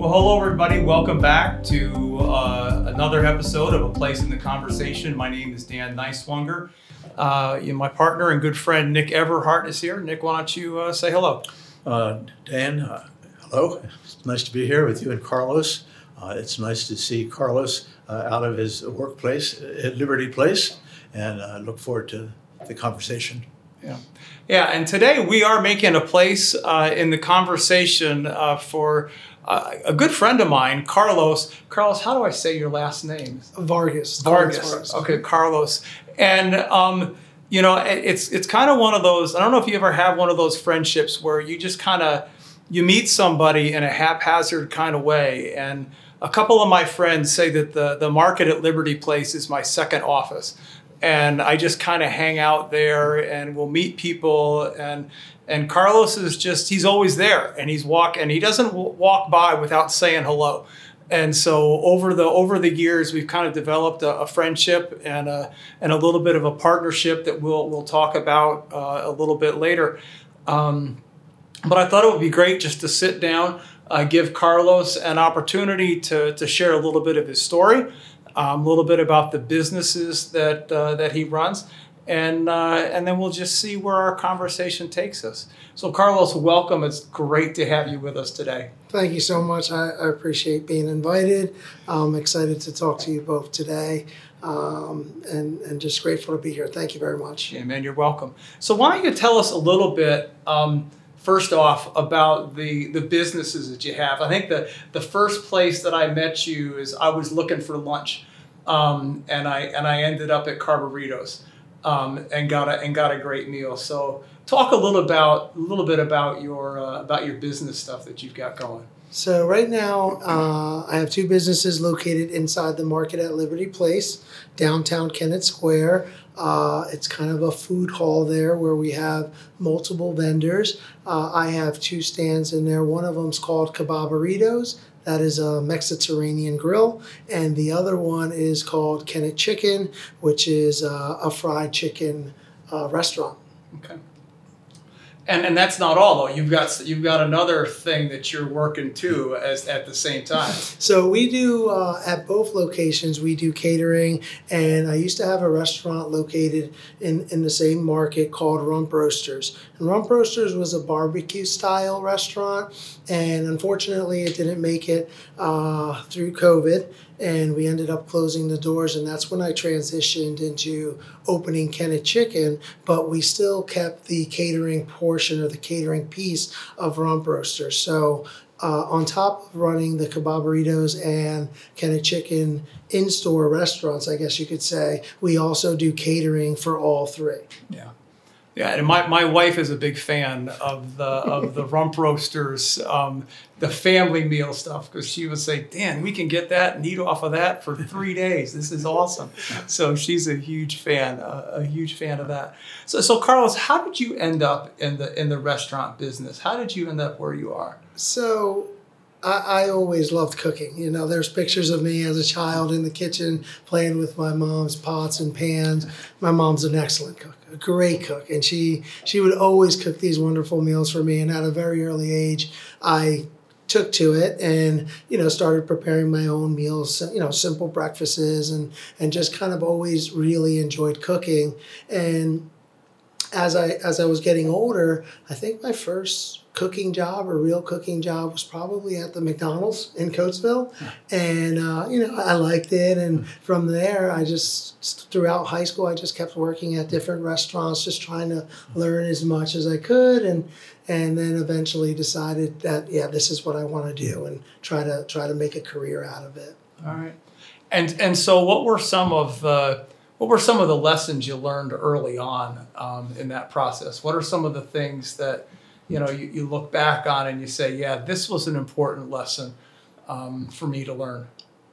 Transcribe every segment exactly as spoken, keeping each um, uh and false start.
Well, hello everybody. Welcome back to uh, another episode of A Place in the Conversation. My name is Dan Neiswanger. Uh, you know, my partner and good friend Nick Everhart is here. Nick, why don't you uh, say hello? Uh, Dan, uh, hello. It's nice to be here with you and Carlos. Uh, it's nice to see Carlos uh, out of his workplace at Liberty Place, and I uh, look forward to the conversation. Yeah, yeah. And today we are making a place uh, in the conversation uh, for uh, a good friend of mine, Carlos. Carlos, how do I say your last name? Vargas. Vargas. Vargas. Okay, Carlos. And um, you know, it's it's kind of one of those. I don't know if you ever have one of those friendships where you just kind of you meet somebody in a haphazard kind of way. And a couple of my friends say that the the market at Liberty Place is my second office. And I just kind of hang out there and we'll meet people. And and Carlos is just, he's always there. And he's walk, and he doesn't w- walk by without saying hello. And so over the over the years, we've kind of developed a, a friendship and a, and a little bit of a partnership that we'll we'll talk about uh, a little bit later. Um, but I thought it would be great just to sit down, uh, give Carlos an opportunity to to share a little bit of his story. Um, a little bit about the businesses that uh, that he runs, and uh, and then we'll just see where our conversation takes us. So, Carlos, welcome. It's great to have you with us today. Thank you so much. I, I appreciate being invited. I'm excited to talk to you both today, um, and and just grateful to be here. Thank you very much. Yeah, man, you're welcome. So, why don't you tell us a little bit? Um, First off, about the, the businesses that you have. I think the, the first place that I met you is I was looking for lunch, um, and I and I ended up at Carburritos, um, and got a and got a great meal. So talk a little about a little bit about your uh, about your business stuff that you've got going. So right now, uh, I have two businesses located inside the market at Liberty Place, downtown Kennett Square. Uh, it's kind of a food hall there where we have multiple vendors. Uh, I have two stands in there. One of them is called Kebabaritos. That is a Mediterranean grill. And the other one is called Kennett Chicken, which is uh, a fried chicken uh, restaurant. Okay. And and that's not all though. You've got you've got another thing that you're working too as at the same time. So we do uh, at both locations. We do catering, and I used to have a restaurant located in, in the same market called Rump Roasters. And Rump Roasters was a barbecue style restaurant, and unfortunately, it didn't make it uh, through COVID. And we ended up closing the doors, and that's when I transitioned into opening Kennett Chicken, but we still kept the catering portion or the catering piece of Rump Roasters. So uh, on top of running the Kebabaritos and Kennett Chicken in-store restaurants, I guess you could say, we also do catering for all three. Yeah. Yeah, and my, my wife is a big fan of the of the Rump Roasters, um, the family meal stuff, because she would say, Dan, we can get that and eat off of that for three days. This is awesome. So she's a huge fan, uh, a huge fan of that. So, so Carlos, how did you end up in the in the restaurant business? How did you end up where you are? So I, I always loved cooking. You know, there's pictures of me as a child in the kitchen playing with my mom's pots and pans. My mom's an excellent cook, a great cook, and she she would always cook these wonderful meals for me. And at a very early age, I took to it and, you know, started preparing my own meals, you know, simple breakfasts, and and just kind of always really enjoyed cooking. And as I as I was getting older, I think my first cooking job or real cooking job was probably at the McDonald's in Coatesville. And, uh, you know, I liked it. And from there, I just, throughout high school, I just kept working at different restaurants, just trying to learn as much as I could. And, and then eventually decided that, yeah, this is what I want to do and try to try to make a career out of it. All right. And, and so what were some of the, what were some of the lessons you learned early on um, in that process? What are some of the things that, you know, you, you look back on and you say, yeah, this was an important lesson um, for me to learn?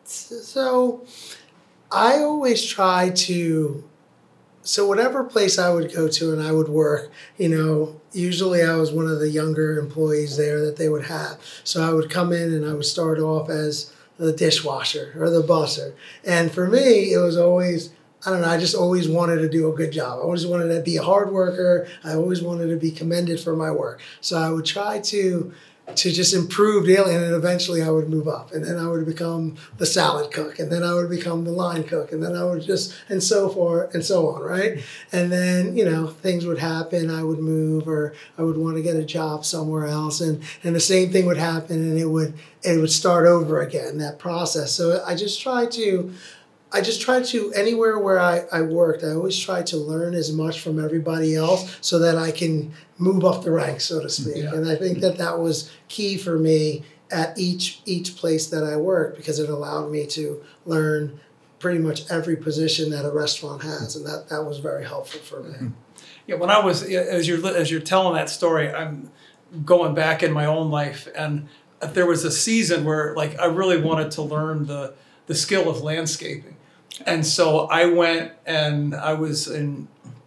So I always try to, so whatever place I would go to and I would work, you know, usually I was one of the younger employees there that they would have. So I would come in and I would start off as the dishwasher or the busser. And for me, it was always, I don't know, I just always wanted to do a good job. I always wanted to be a hard worker. I always wanted to be commended for my work. So I would try to to just improve daily, and then eventually I would move up, and then I would become the salad cook, and then I would become the line cook, and then I would just, and so forth and so on, right? And then, you know, things would happen, I would move, or I would want to get a job somewhere else, and, and the same thing would happen, and it would, it would start over again, that process. So I just try to, I just tried to, anywhere where I, I worked, I always tried to learn as much from everybody else so that I can move up the ranks, so to speak. Yeah. And I think that that was key for me at each each place that I worked, because it allowed me to learn pretty much every position that a restaurant has, and that, that was very helpful for me. Yeah, when I was, as you're, as you're telling that story, I'm going back in my own life, and there was a season where like I really wanted to learn the the skill of landscaping. And so I went, and I was in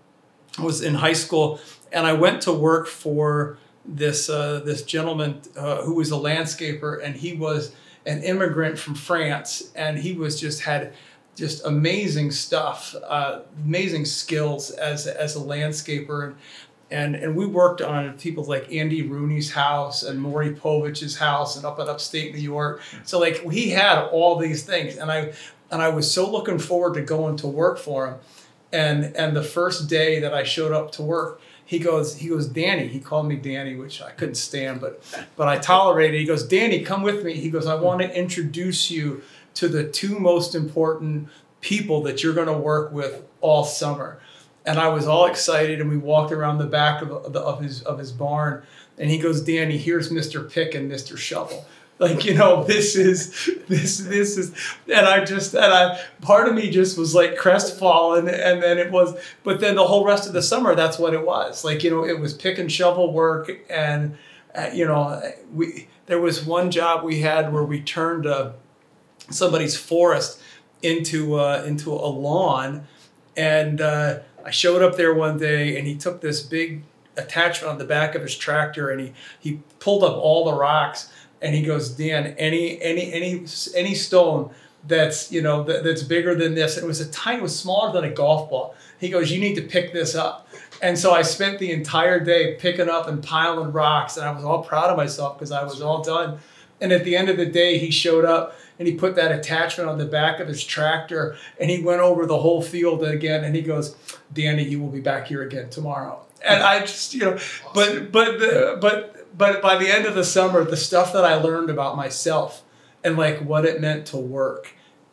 I was in high school, and I went to work for this uh, this gentleman uh, who was a landscaper, and he was an immigrant from France, and he was just had just amazing stuff, uh, amazing skills as as a landscaper, and and and we worked on people like Andy Rooney's house and Maury Povich's house, and up in upstate New York. So like he had all these things, and I. And I was so looking forward to going to work for him. And and the first day that I showed up to work, he goes, he goes, Danny, he called me Danny, which I couldn't stand, but but I tolerated it. He goes, Danny, come with me. He goes, I want to introduce you to the two most important people that you're going to work with all summer. And I was all excited, and we walked around the back of, of, the, of his of his barn. And he goes, Danny, here's Mister Pick and Mister Shovel. Like, you know, this is, this, this is, and I just, and I, part of me just was like crestfallen, and then it was, but then the whole rest of the summer, that's what it was. Like, you know, it was pick and shovel work, and, uh, you know, we, there was one job we had where we turned uh, somebody's forest into, uh, into a lawn, and uh, I showed up there one day, and he took this big attachment on the back of his tractor, and he, he pulled up all the rocks. And he goes, Dan, any any any any stone that's, you know, that, that's bigger than this. It was a tiny, it was smaller than a golf ball. He goes, you need to pick this up. And so I spent the entire day picking up and piling rocks, and I was all proud of myself because I was all done. And at the end of the day, he showed up, and he put that attachment on the back of his tractor, and he went over the whole field again, and he goes, Danny, you will be back here again tomorrow. And I just, you know, but but the, but. But by the end of the summer, the stuff that I learned about myself and like what it meant to work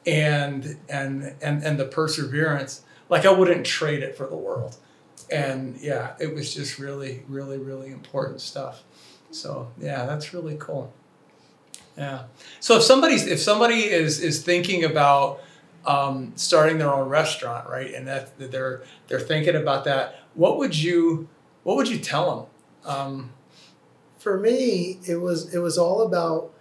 and and and and the perseverance, like I wouldn't trade it for the world. And yeah, it was just really, really, really important stuff. So yeah, that's really cool. Yeah. So if somebody's if somebody is is thinking about um, starting their own restaurant, right, and that they're they're thinking about that, what would you what would you tell them? Um, For me, it was it was all about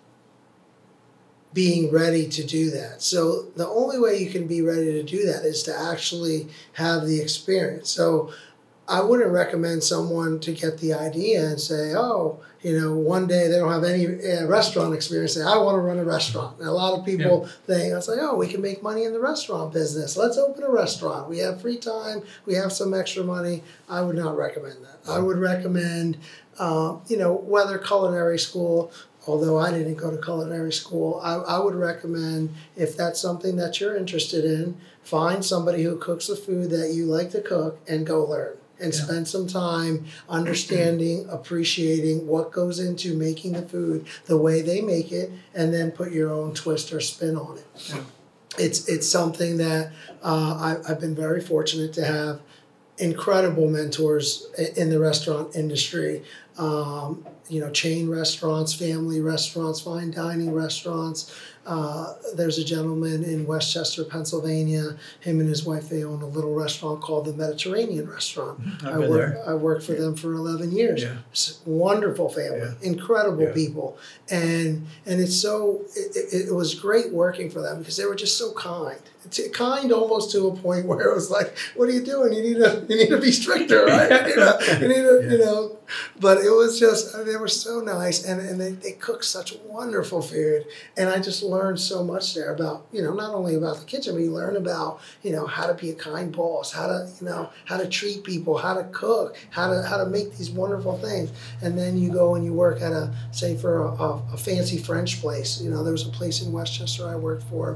being ready to do that. So the only way you can be ready to do that is to actually have the experience. So I wouldn't recommend someone to get the idea and say, oh, you know, one day they don't have any uh, restaurant experience, say, I want to run a restaurant. And a lot of people yeah. think, I was like, oh, we can make money in the restaurant business. Let's open a restaurant. We have free time. We have some extra money. I would not recommend that. I would recommend, uh, you know, whether culinary school, although I didn't go to culinary school, I, I would recommend, if that's something that you're interested in, find somebody who cooks the food that you like to cook and go learn. And yeah. spend some time understanding, appreciating what goes into making the food the way they make it, and then put your own twist or spin on it. Yeah. It's it's something that uh, I, I've been very fortunate to have incredible mentors in the restaurant industry. Um, you know, chain restaurants, family restaurants, fine dining restaurants. Uh, there's a gentleman in Westchester, Pennsylvania. Him and his wife, they own a little restaurant called the Mediterranean Restaurant. I've I been worked. there. I worked for yeah. them for eleven years. Yeah. It's a wonderful family, Yeah. incredible Yeah. people, and and it's so it, it, it was great working for them because they were just so kind. It's kind almost to a point where it was like, what are you doing? You need to you need to be stricter, right? you know, you need to, Yeah. you know. But it was just, they were so nice, and, and they, they cook such wonderful food. And I just learned so much there about, you know, not only about the kitchen, but you learn about, you know, how to be a kind boss, how to, you know, how to treat people, how to cook, how to how to make these wonderful things. And then you go and you work at a, say for a, a, a fancy French place. You know, there was a place in Westchester I worked for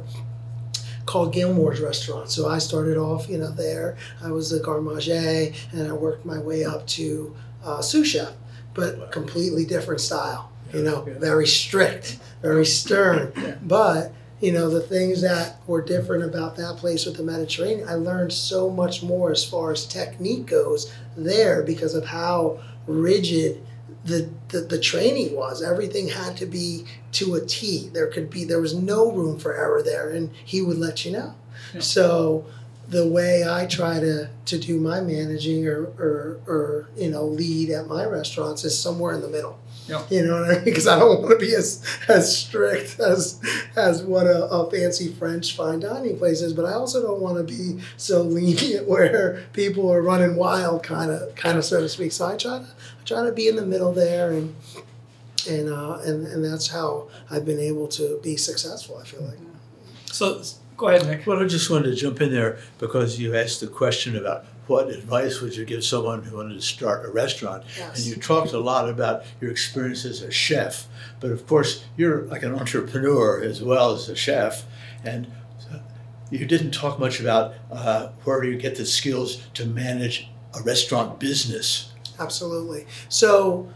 called Gilmore's Restaurant. So I started off, you know, there. I was the garde manger, and I worked my way up to uh, sous chef, but completely different style. You know, very strict, very stern. But, you know, the things that were different about that place with the Mediterranean, I learned so much more as far as technique goes there because of how rigid The, the the training was. Everything had to be to a T. There could be there was no room for error there, and he would let you know. Yeah. So the way I try to, to do my managing or, or or you know lead at my restaurants is somewhere in the middle. Yeah. You know what I mean? Because I don't want to be as as strict as as what a, a fancy French fine dining place is, but I also don't want to be so lenient where people are running wild, kind of kind of so to speak. So I try to I try to be in the middle there, and and uh, and and that's how I've been able to be successful, I feel like. So go ahead, Nick. Well, I just wanted to jump in there because you asked the question about what advice would you give someone who wanted to start a restaurant? Yes. And you talked a lot about your experience as a chef, but of course you're like an entrepreneur as well as a chef, and you didn't talk much about uh, where do you get the skills to manage a restaurant business. Absolutely. So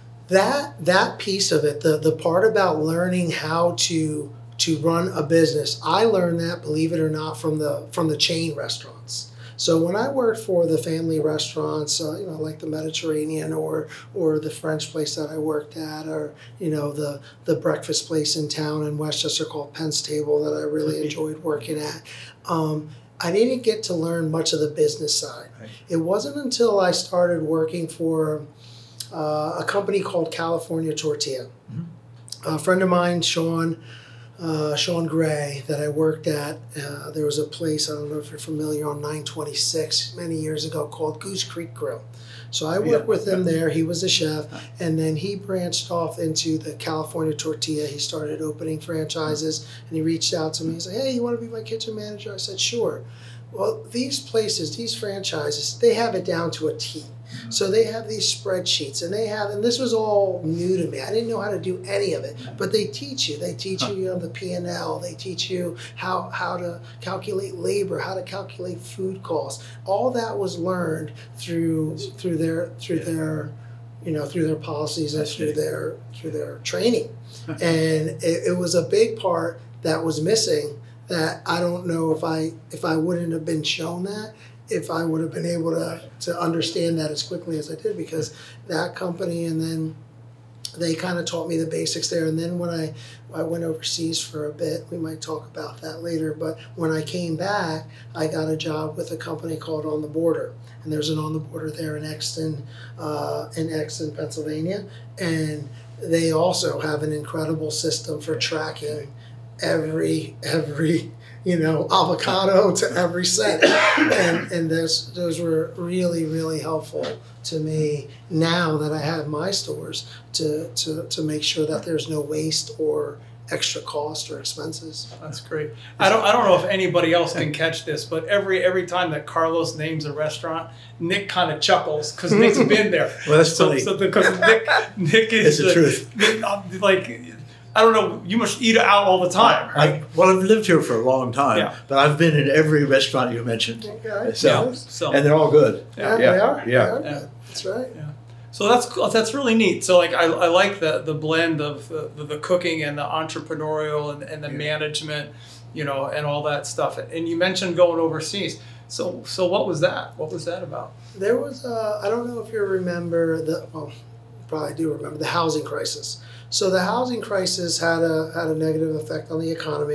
that that piece of it, the the part about learning how to to run a business, I learned that, believe it or not, from the from the chain restaurants. So when I worked for the family restaurants, uh, you know, like the Mediterranean or or the French place that I worked at, or you know the the breakfast place in town in Westchester called Penn's Table that I really enjoyed working at, um, I didn't get to learn much of the business side. Right. It wasn't until I started working for uh, a company called California Tortilla. Mm-hmm. A friend of mine, Sean. Uh, Sean Gray, that I worked at. Uh, there was a place, I don't know if you're familiar, on nine twenty-six many years ago called Goose Creek Grill. So I worked yeah. with him there. He was a chef. And then he branched off into the California Tortilla. He started opening franchises, and he reached out to me. He said, hey, you want to be my kitchen manager? I said, sure. Well, these places, these franchises, they have it down to a T. So they have these spreadsheets, and they have, and this was all new to me. I didn't know how to do any of it, but they teach you. They teach you, you know, the P and L. They teach you how how to calculate labor, how to calculate food costs. All that was learned through through their through their, you know, through their policies and through their through their training, and it, it was a big part that was missing. That I don't know if I if I wouldn't have been shown that. If I would have been able to, to understand that as quickly as I did, because that company, and then they kind of taught me the basics there. And then when I, I went overseas for a bit, we might talk about that later, but when I came back, I got a job with a company called On the Border. And there's an On the Border there in Exton, uh, in Exton, Pennsylvania. And they also have an incredible system for tracking every, every, you know, avocado to every cent. And and those those were really, really helpful to me now that I have my stores to, to, to make sure that there's no waste or extra cost or expenses. That's great. I don't I don't know if anybody else can catch this, but every every time that Carlos names a restaurant, Nick kind of chuckles because Nick's been there. Well, that's so, funny. So because Nick Nick is it's the, the truth. Nick, like, I don't know, you must eat out all the time, right? I, well, I've lived here for a long time, yeah. but I've been in every restaurant you mentioned. Okay. So, yeah. so, and they're all good. Yeah, yeah. they are. Yeah. They are yeah. That's right. Yeah. So that's that's really neat. So like I, I like the the blend of the, the, the cooking and the entrepreneurial and, and the yeah. management, you know, and all that stuff. And you mentioned going overseas. So so what was that? What was that about? There was uh, I don't know if you remember the well, you probably do remember the housing crisis. So the housing crisis had a had a negative effect on the economy.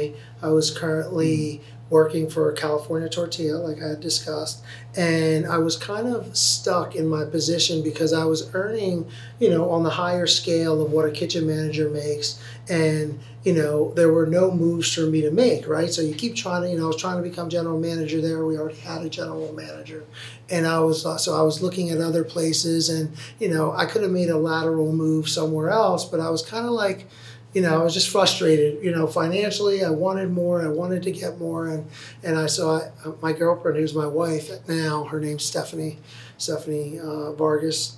I was currently working for California Tortilla, like I had discussed, and I was kind of stuck in my position because I was earning, you know, on the higher scale of what a kitchen manager makes, and you know, there were no moves for me to make, right? So you keep trying to, you know, I was trying to become general manager there. We already had a general manager, and I was uh, so I was looking at other places, and you know, I could have made a lateral move somewhere else, but I was kind of like, you know, I was just frustrated. You know, financially, I wanted more. I wanted to get more, and and I so I, my girlfriend, who's my wife now, her name's Stephanie, Stephanie uh, Vargas,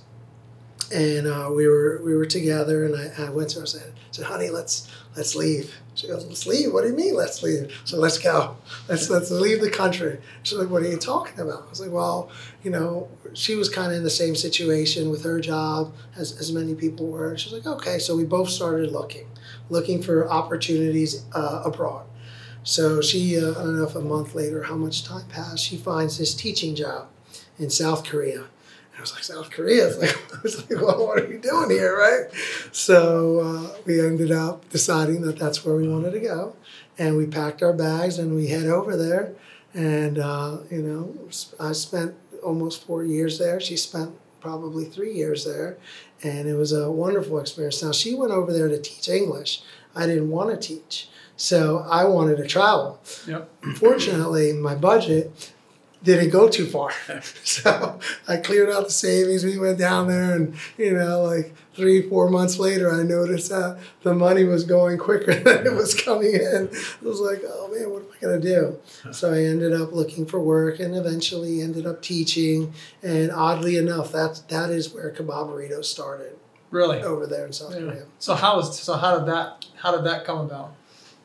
and uh, we were we were together, and I, I went to her and said, I said, honey, let's let's leave. She goes, let's leave. What do you mean, let's leave? So let's go. Let's let's leave the country. She's like, what are you talking about? I was like, well, you know, she was kind of in the same situation with her job as as many people were. And she's like, okay. So we both started looking. looking for opportunities uh, abroad. So she, uh, I don't know if a month later, how much time passed, she finds this teaching job in South Korea. And I was like, South Korea? I was like, I was like, well, what are you doing here, right? So uh, we ended up deciding that that's where we wanted to go. And we packed our bags and we head over there. And, uh, you know, I spent almost four years there. She spent probably three years there. And it was a wonderful experience. Now, she went over there to teach English. I didn't want to teach. So I wanted to travel. Yep. Fortunately, my budget didn't go too far. So I cleared out the savings. We went down there, and, you know, like three, four months later, I noticed that the money was going quicker than it was coming in. I was like, oh, man, what am I going to do? So I ended up looking for work and eventually ended up teaching. And oddly enough, that, that is where Kebab Burrito started. Really? Over there in South Yeah. Korea. So how was so how did that how did that come about?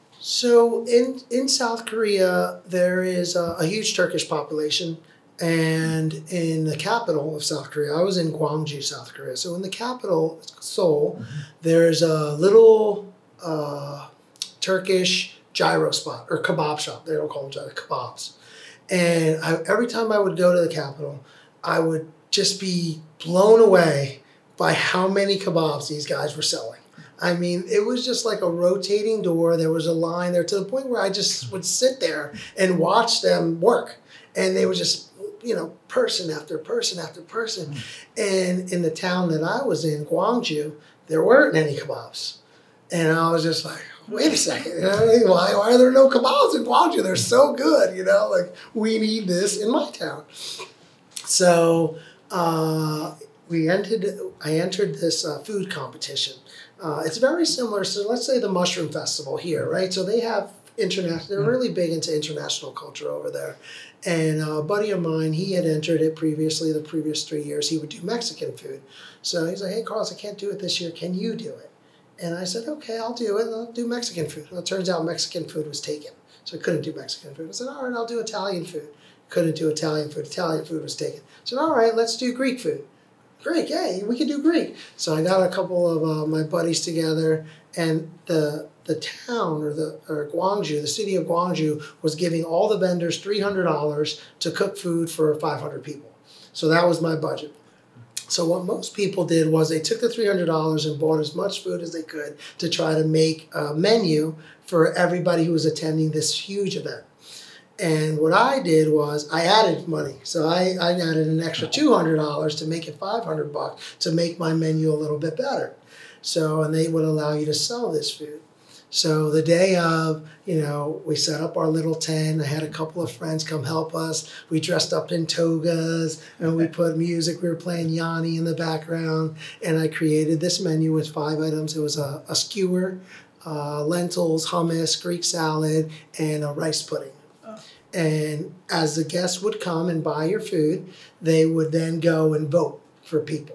So in in South Korea, there is a, a huge Turkish population, and in the capital of South Korea, I was in Gwangju, South Korea. So in the capital, Seoul, mm-hmm. there's a little uh, Turkish gyro spot or kebab shop. They don't call them gyro kebabs. And I, every time I would go to the capital, I would just be blown away by how many kebabs these guys were selling. I mean, it was just like a rotating door. There was a line there to the point where I just would sit there and watch them work. And they were just, you know, person after person after person. And in the town that I was in, Gwangju, there weren't any kebabs. And I was just like, wait a second, you know, why, why are there no kebabs in Gwangju? They're so good, you know, like we need this in my town. So uh, we entered, I entered this uh, food competition. Uh, it's very similar. So let's say the Mushroom Festival here, right? So they have international, they're really big into international culture over there. And a buddy of mine, he had entered it previously, the previous three years, he would do Mexican food. So he's like, hey, Carlos, I can't do it this year. Can you do it? And I said, okay, I'll do it. I'll do Mexican food. Well, it turns out Mexican food was taken. So I couldn't do Mexican food. I said, all right, I'll do Italian food. Couldn't do Italian food. Italian food was taken. I said, all right, let's do Greek food. Greek, yeah, we can do Greek. So I got a couple of uh, my buddies together, and the the town or the or Gwangju, the city of Gwangju, was giving all the vendors three hundred dollars to cook food for five hundred people. So that was my budget. So what most people did was they took the three hundred dollars and bought as much food as they could to try to make a menu for everybody who was attending this huge event. And what I did was I added money. So I, I added an extra two hundred dollars to make it five hundred bucks to make my menu a little bit better. So, and they would allow you to sell this food. So the day of, you know, we set up our little tent. I had a couple of friends come help us. We dressed up in togas and we put music. We were playing Yanni in the background. And I created this menu with five items. It was a, a skewer, uh, lentils, hummus, Greek salad, and a rice pudding. And as the guests would come and buy your food, they would then go and vote for people.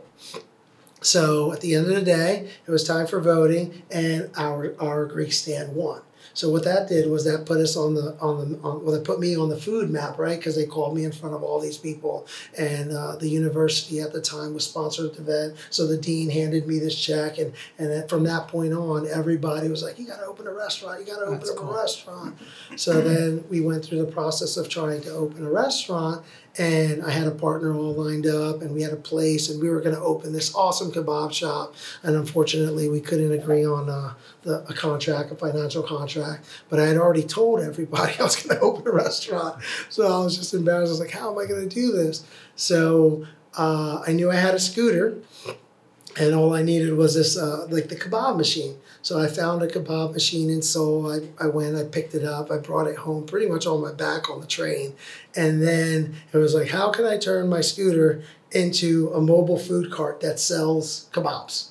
So at the end of the day, it was time for voting, and our our Greek stand won. So what that did was that put us on the on the on, well, it put me on the food map, right? Because they called me in front of all these people, and uh, the university at the time was sponsored the event. So the dean handed me this check, and and then from that point on, everybody was like, "You got to open a restaurant. You got to open That's up cool. a restaurant." So then we went through the process of trying to open a restaurant, and I had a partner all lined up, and we had a place, and we were going to open this awesome kebab shop. And unfortunately, we couldn't agree on uh, the, a contract, a financial contract. But I had already told everybody I was going to open a restaurant. So I was just embarrassed. I was like, how am I going to do this? So uh, I knew I had a scooter, and all I needed was this, uh, like the kebab machine. So I found a kebab machine in Seoul. I, I went, I picked it up, I brought it home pretty much on my back on the train. And then it was like, how can I turn my scooter into a mobile food cart that sells kebabs?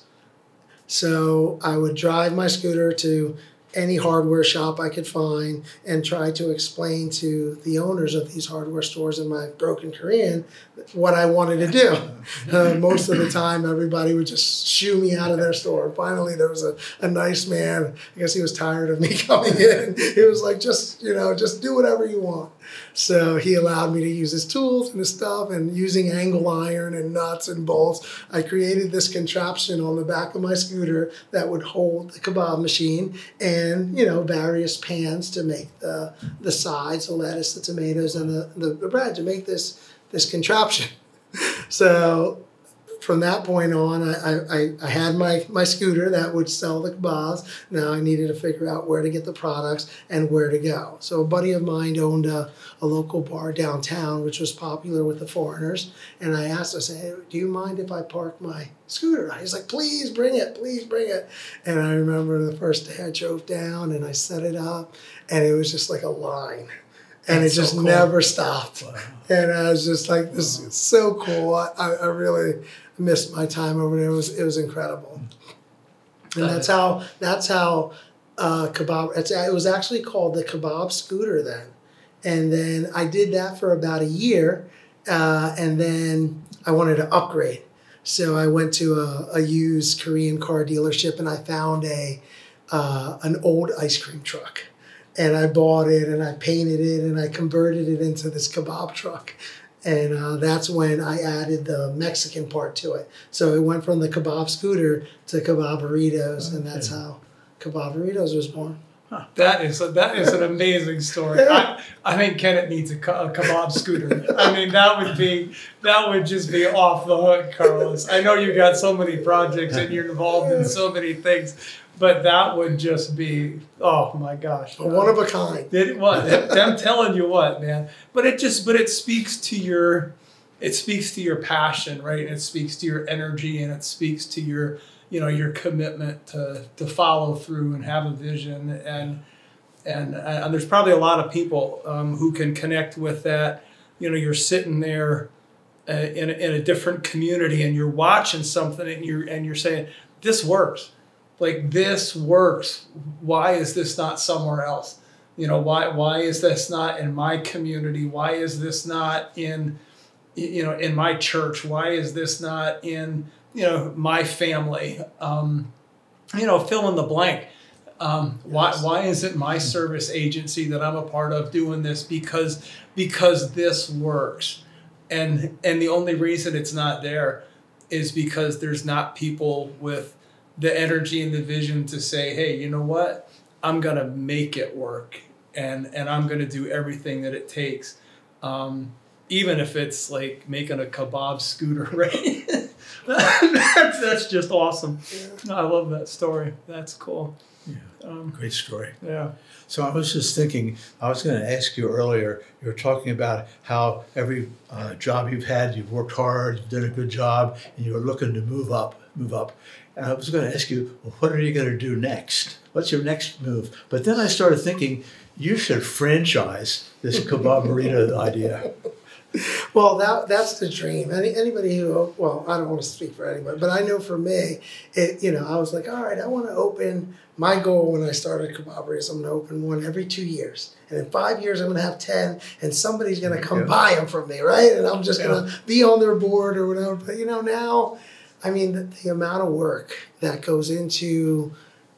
So I would drive my scooter to any hardware shop I could find and try to explain to the owners of these hardware stores in my broken Korean what I wanted to do. Uh, most of the time, everybody would just shoo me out of their store. Finally, there was a, a nice man. I guess he was tired of me coming in. He was like, just, you know, just do whatever you want. So he allowed me to use his tools and his stuff, and using angle iron and nuts and bolts, I created this contraption on the back of my scooter that would hold the kebab machine and, you know, various pans to make the the sides, the lettuce, the tomatoes, and the, the, the bread to make this this contraption. So from that point on, I, I, I had my, my scooter that would sell the kebabs. Now I needed to figure out where to get the products and where to go. So a buddy of mine owned a, a local bar downtown, which was popular with the foreigners. And I asked, I said, hey, do you mind if I park my scooter? He's like, please bring it, please bring it. And I remember the first day I drove down and I set it up, and it was just like a line. And That's it just so cool. never stopped. Wow. And I was just like, this wow. is so cool. I, I really missed my time over there. It was it was incredible. And that's how that's how uh, kebab. It's, it was actually called the Kebab Scooter then. And then I did that for about a year, uh, and then I wanted to upgrade. So I went to a, a used Korean car dealership, and I found a uh, an old ice cream truck. And I bought it, and I painted it, and I converted it into this kebab truck. And uh, that's when I added the Mexican part to it. So it went from the kebab scooter to kebab burritos, okay. and that's how kebab burritos was born. Huh. That is a, that is an amazing story. I, I think Kenneth needs a, a kebab scooter. I mean, that would be that would just be off the hook, Carlos. I know you got so many projects and you're involved in so many things, but that would just be, oh my gosh, one of a kind. It was. I'm telling you what, man. But it just, but it speaks to your, it speaks to your passion, right? And it speaks to your energy, and it speaks to your, you know, your commitment to to follow through and have a vision. And and and there's probably a lot of people um, who can connect with that. You know, you're sitting there uh, in a, in a different community, and you're watching something, and you're and you're saying, this works. Like, this works. Why is this not somewhere else? You know, why why is this not in my community? Why is this not in, you know, in my church? Why is this not in, you know, my family? Um, you know, fill in the blank. Um, why why isn't my service agency that I'm a part of doing this? Because because this works. And and the only reason it's not there is because there's not people with the energy and the vision to say, hey, you know what? I'm going to make it work, and, and I'm going to do everything that it takes. Um, even if it's like making a kebab scooter, right? that's, that's just awesome. Yeah. I love that story. That's cool. Yeah, um, great story. Yeah. So I was just thinking, I was going to ask you earlier, you were talking about how every uh, job you've had, you've worked hard, you've done a good job, and you're looking to move up, move up. And I was going to ask you, well, what are you going to do next? What's your next move? But then I started thinking, you should franchise this kebab burrito idea. Well, that that's the dream. Any anybody who, well, I don't want to speak for anybody, but I know for me, it you know, I was like, all right, I want to open. My goal when I started Kebab Burritos, I'm going to open one every two years, and in five years, I'm going to have ten, and somebody's going to come yeah. buy them from me, right? And I'm just yeah. going to be on their board or whatever. But you know, now, I mean, the, the amount of work that goes into,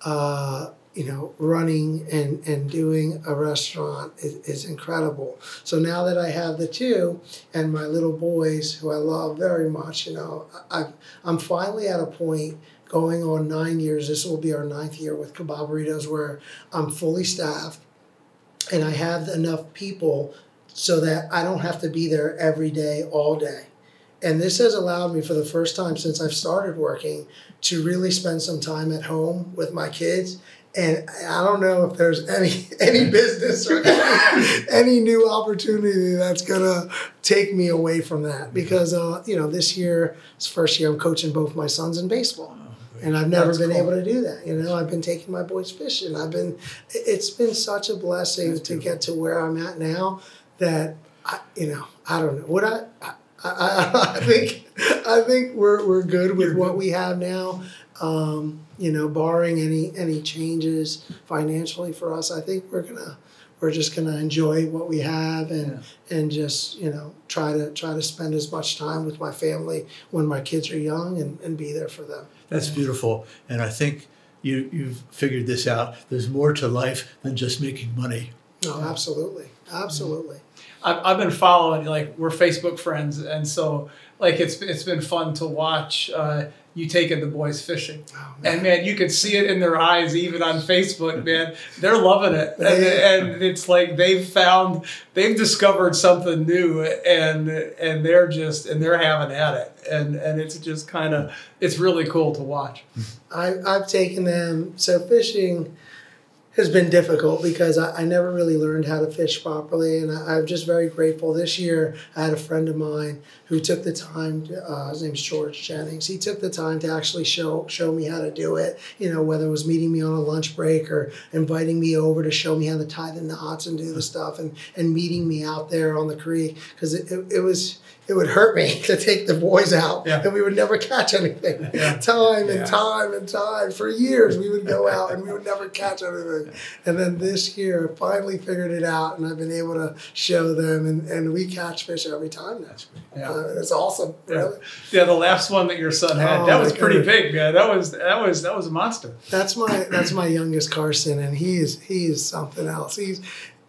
uh, you know, running and, and doing a restaurant is, is incredible. So now that I have the two and my little boys, who I love very much, you know, I've, I'm finally at a point going on nine years. This will be our ninth year with Kebab Burritos, where I'm fully staffed and I have enough people so that I don't have to be there every day, all day. And this has allowed me for the first time since I've started working to really spend some time at home with my kids. And I don't know if there's any any business or any, any new opportunity that's gonna take me away from that, because uh, you know, this year is the first year I'm coaching both my sons in baseball, and I've never That's been cool. able to do that. You know, I've been taking my boys fishing. I've been, it's been such a blessing That's to beautiful. get to where I'm at now. That I, you know, I don't know. Would I? I, I, I think I think we're we're good with You're what good. we have now. Um, you know, barring any any changes financially for us, I think we're gonna we're just gonna enjoy what we have, and and just, you know, try to try to spend as much time with my family when my kids are young, and, and be there for them. That's beautiful. And I think you, you've figured this out. There's more to life than just making money. No, absolutely, absolutely. I've, I've been following, like, we're Facebook friends, and so like it's it's been fun to watch uh, you taking the boys fishing, Oh, man. and man, you can see it in their eyes even on Facebook. Man, they're loving it, and, and it's like they've found, they've discovered something new, and and they're just and they're having at it, and and it's just kind of, it's really cool to watch. I, I've taken them, so fishing has been difficult because I, I never really learned how to fish properly, and I, I'm just very grateful. This year, I had a friend of mine who took the time, to, uh, his name's George Jennings, he took the time to actually show show me how to do it, you know, whether it was meeting me on a lunch break or inviting me over to show me how to tie the knots and do the stuff, and, and meeting me out there on the creek, because it, it, it was, it would hurt me to take the boys out, Yeah. and we would never catch anything. Yeah. Time and Yeah. time and time. For years, we would go out and we would never catch anything. And then this year, I finally figured it out, and I've been able to show them, and, and we catch fish every time now. Yeah. Uh, it's awesome, Yeah. really. Yeah, the last one that your son had, Oh, that was my pretty goodness. big, man. That was that was that was a monster. That's my that's my youngest Carson, and he is he is something else. He's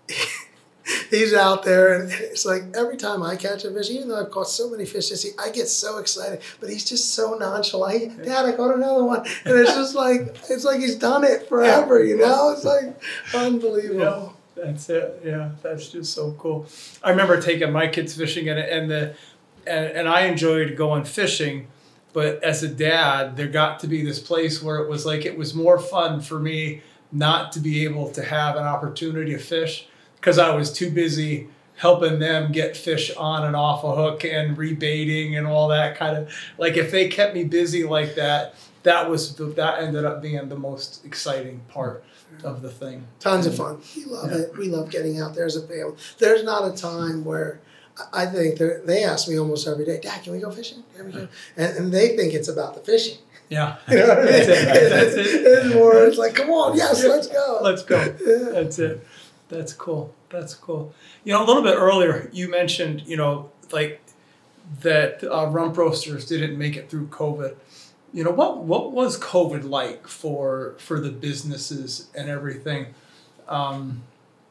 he's out there, and it's like every time I catch a fish, even though I've caught so many fish this year, I get so excited. But he's just so nonchalant. Dad, I caught another one, and it's just like it's like he's done it forever. You know, it's like unbelievable. Yeah, that's it. Yeah, that's just so cool. I remember taking my kids fishing, and and the and, and I enjoyed going fishing, but as a dad, there got to be this place where it was like it was more fun for me not to be able to have an opportunity to fish because I was too busy helping them get fish on and off a hook and rebaiting and all that kind of, like, if they kept me busy like that, that was the, that ended up being the most exciting part of the thing. Tons of fun. We love Yeah. it. We love getting out there as a family. There's not a time where I think they're- they ask me almost every day, Dad, can we go fishing? Can we go? And, and they think it's about the fishing. Yeah. You know what I mean? That's it. That's It's, it. it's more, it's like, come on, yes, let's go. Let's go. Yeah. That's it. That's cool. That's cool. You know, a little bit earlier, you mentioned, you know, like that uh, rump roasters didn't make it through COVID. You know, what what was COVID like for for the businesses and everything? Um,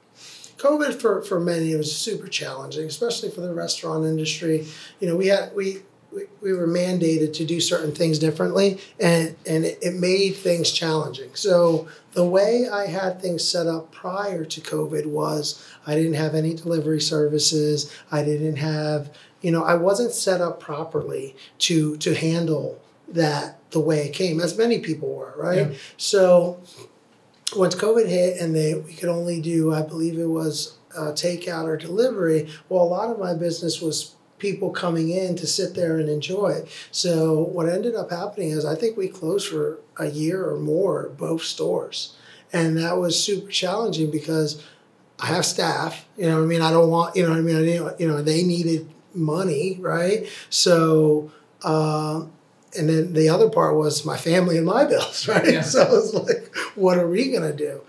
COVID for, for many, it was super challenging, especially for the restaurant industry. You know, we had we we, we were mandated to do certain things differently, and and it, it made things challenging. So the way I had things set up prior to COVID was I didn't have any delivery services. I didn't have, you know, I wasn't set up properly to to handle that the way it came, as many people were, right? Yeah. So once COVID hit and they we could only do, I believe it was uh, takeout or delivery, well, a lot of my business was people coming in to sit there and enjoy it. So what ended up happening is I think we closed for a year or more, both stores. And that was super challenging because I have staff, you know what I mean? I don't want, you know what I mean? I didn't, you know, they needed money, right? So, um, and then the other part was my family and my bills, right? Yeah. So it was like, what are we gonna do?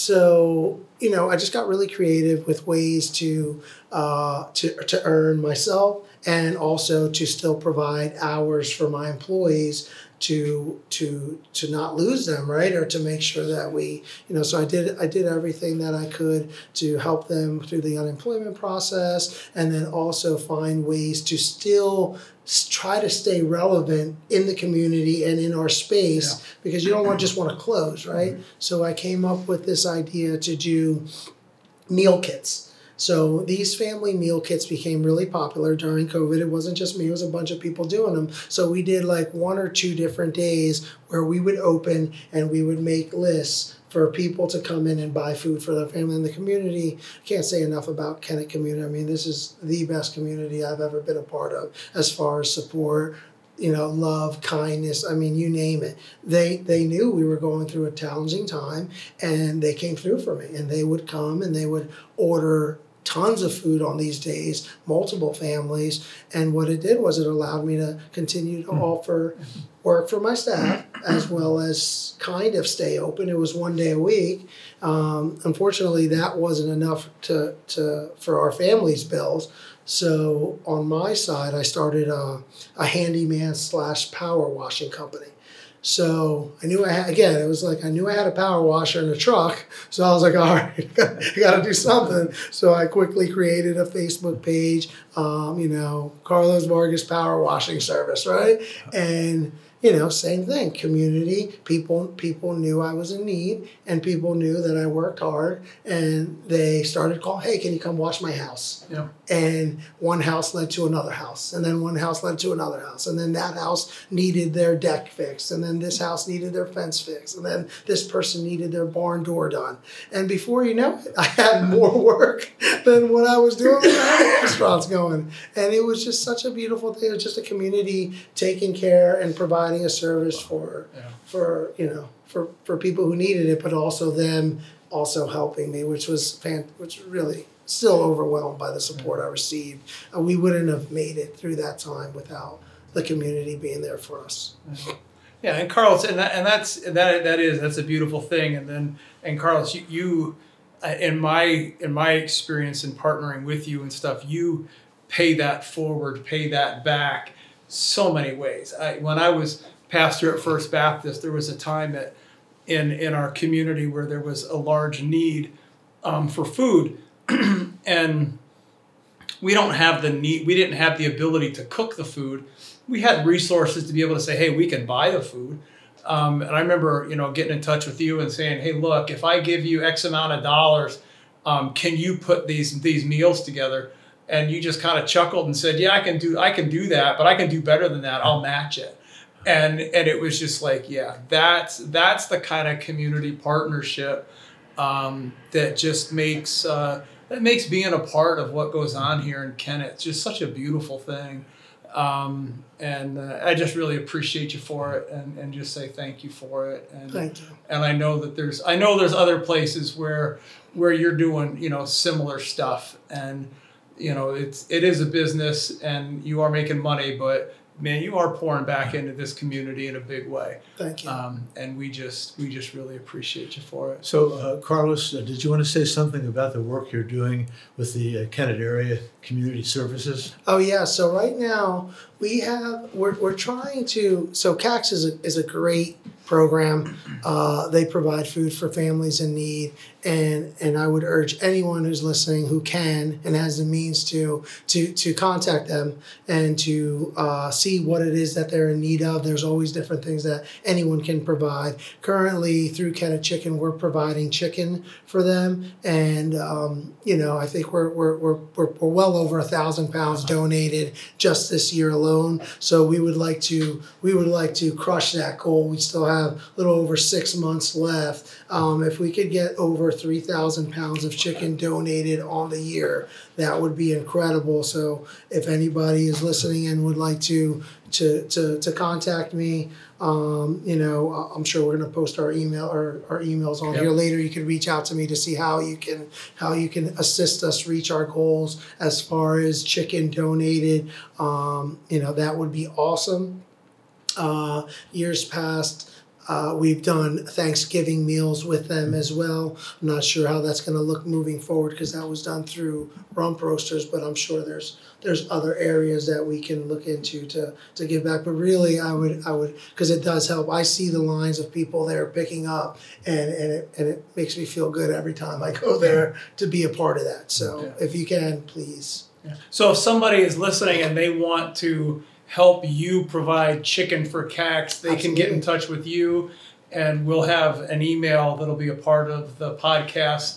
So, you know, I just got really creative with ways to uh, to to earn myself and also to still provide hours for my employees to to to not lose them, right? Or to make sure that we, you know, so I did I did everything that I could to help them through the unemployment process, and then also find ways to still s- try to stay relevant in the community and in our space, Yeah. because you don't want just want to close, right? Mm-hmm. So I came up with this idea to do meal kits. So these family meal kits became really popular during COVID. It wasn't just me, it was a bunch of people doing them. So we did like one or two different days where we would open and we would make lists for people to come in and buy food for their family in the community. I can't say enough about Kennett community. I mean, this is the best community I've ever been a part of as far as support, you know, love, kindness. I mean, you name it. They they knew we were going through a challenging time, and they came through for me. And they would come and they would order tons of food on these days, multiple families. And what it did was it allowed me to continue to offer work for my staff as well as kind of stay open. It was one day a week. Um, unfortunately, that wasn't enough to, to for our family's bills. So on my side, I started a, a handyman slash power washing company. So I knew I had, again, it was like I knew I had a power washer in a truck. So I was like, all right, I got to do something. So I quickly created a Facebook page, um, you know, Carlos Vargas Power Washing Service, right? And you know, same thing, community, people people knew I was in need, and people knew that I worked hard, and they started calling, hey, can you come wash my house? Yeah. And one house led to another house, and then one house led to another house, and then that house needed their deck fixed, and then this house needed their fence fixed, and then this person needed their barn door done. And before you know it, I had more work than what I was doing with my restaurants going. And it was just such a beautiful thing. It was just a community taking care and providing a service for, Yeah. for you know, for, for people who needed it, but also them also helping me, which was fan, which really still overwhelmed by the support I received. Uh, we wouldn't have made it through that time without the community being there for us. Yeah, and Carlos, and that, and that's that that is that's a beautiful thing. And then and Carlos, you, you uh, in my in my experience in partnering with you and stuff, you pay that forward, pay that back so many ways. I, when I was pastor at First Baptist, there was a time at in in our community where there was a large need um, for food, and we don't have the need. We didn't have the ability to cook the food. We had resources to be able to say, hey, we can buy the food. Um, and I remember, you know, getting in touch with you and saying, hey, look, if I give you X amount of dollars, um, can you put these these meals together? And you just kind of chuckled and said, yeah, I can do I can do that, but I can do better than that. I'll match it. And and it was just like, yeah, that's that's the kind of community partnership um, that just makes uh, that makes being a part of what goes on here in Kennett just such a beautiful thing. Um, and uh, I just really appreciate you for it, and, and just say thank you for it. And, Thank you. And I know that there's I know there's other places where where you're doing, you know, similar stuff, and you know it's it is a business and you are making money, but man, you are pouring back into this community in a big way. Thank you. Um, and we just we just really appreciate you for it. So, uh, Carlos, uh, did you want to say something about the work you're doing with the uh, Kennett Area Community Services? Oh yeah. So right now we have we're we're trying to. So C A C is a is a great program. Uh, they provide food for families in need, and and I would urge anyone who's listening who can and has the means to to to contact them and to uh, see what it is that they're in need of. There's always different things that anyone can provide. Currently, through Kennett Chicken, we're providing chicken for them, and um, you know I think we're we're we're we're, we're well over a thousand pounds donated just this year alone. So we would like to we would like to crush that goal. We still have a little over six months left. Um, if we could get over three thousand pounds of chicken donated on the year, that would be incredible. So if anybody is listening and would like to to to, to contact me, um, you know, I'm sure we're going to post our email or our emails on Yep. here later. You can reach out to me to see how you can how you can assist us reach our goals as far as chicken donated. Um, you know, that would be awesome. Uh, years past, Uh, we've done Thanksgiving meals with them as well. I'm not sure how that's going to look moving forward because that was done through Rump Roasters, but I'm sure there's there's other areas that we can look into to to give back. But really, I would I would because it does help. I see the lines of people there picking up, and and it and it makes me feel good every time I go there to be a part of that. So Yeah. if you can, please. Yeah. So if somebody is listening and they want to help you provide chicken for C A C, they can get in Absolutely. touch with you, and we'll have an email that'll be a part of the podcast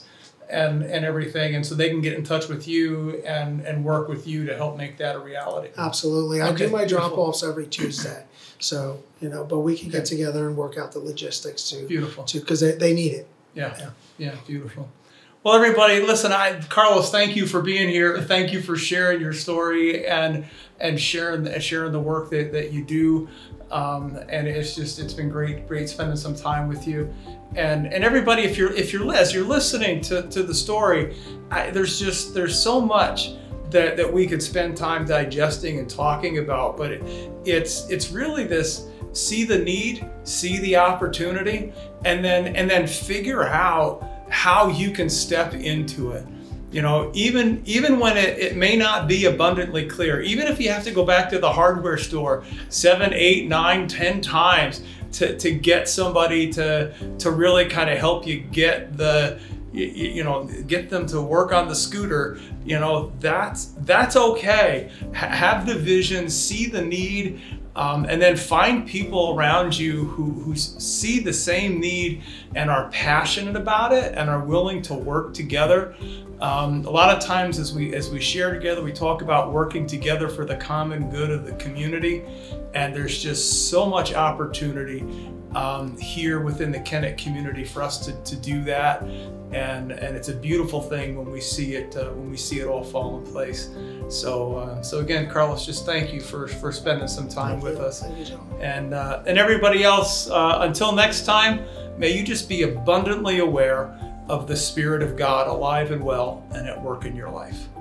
and and everything, and so they can get in touch with you and and work with you to help make that a reality. Absolutely. I Okay, do my beautiful. drop-offs every Tuesday. So, you know, but we can get Okay. together and work out the logistics to, Beautiful. to because they, they need it. Yeah. Yeah. Yeah. Beautiful. Well, everybody, listen, I, Carlos, thank you for being here. Thank you for sharing your story and and sharing the, sharing the work that, that you do. Um, and it's just it's been great great spending some time with you. And and everybody, if you're if you're as you're listening to, to the story, I, there's just there's so much that, that we could spend time digesting and talking about. But it, it's it's really this: see the need, see the opportunity, and then and then figure out how you can step into it. You know, even even when it, it may not be abundantly clear, even if you have to go back to the hardware store seven, eight, nine, ten times to, to get somebody to to really kind of help you get the you, you know get them to work on the scooter, you know, that's that's okay. Ha- have the vision, see the need. Um, and then find people around you who, who see the same need and are passionate about it and are willing to work together. Um, a lot of times as we as we share together, we talk about working together for the common good of the community. And there's just so much opportunity um, here within the Kennett community for us to, to do that. And and it's a beautiful thing when we see it uh, when we see it all fall in place. So uh, so again, Carlos, just thank you for for spending some time Thank with you. us. Thank you, John. And uh, and everybody else, uh, until next time, may you just be abundantly aware of the Spirit of God alive and well and at work in your life.